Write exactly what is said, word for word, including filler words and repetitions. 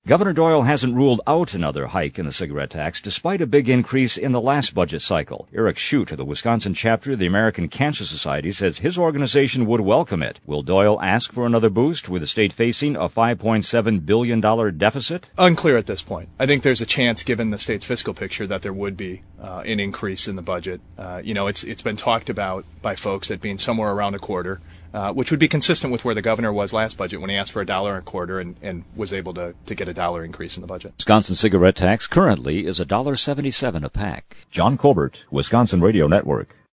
Governor Doyle hasn't ruled out another hike in the cigarette tax, despite a big increase in the last budget cycle. Eric Shute of the Wisconsin chapter of the American Cancer Society says his organization would welcome it. Will Doyle ask for another boost, with the state facing a five point seven billion dollars deficit? Unclear at this point. I think there's a chance, given the state's fiscal picture, that there would be uh, an increase in the budget. Uh, you know, it's it's been talked about by folks at being somewhere around a quarter. Uh, which would be consistent with where the governor was last budget when he asked for a dollar and a quarter and, and was able to, to get a dollar increase in the budget. Wisconsin cigarette tax currently is one dollar seventy-seven a pack. John Colbert, Wisconsin Radio Network.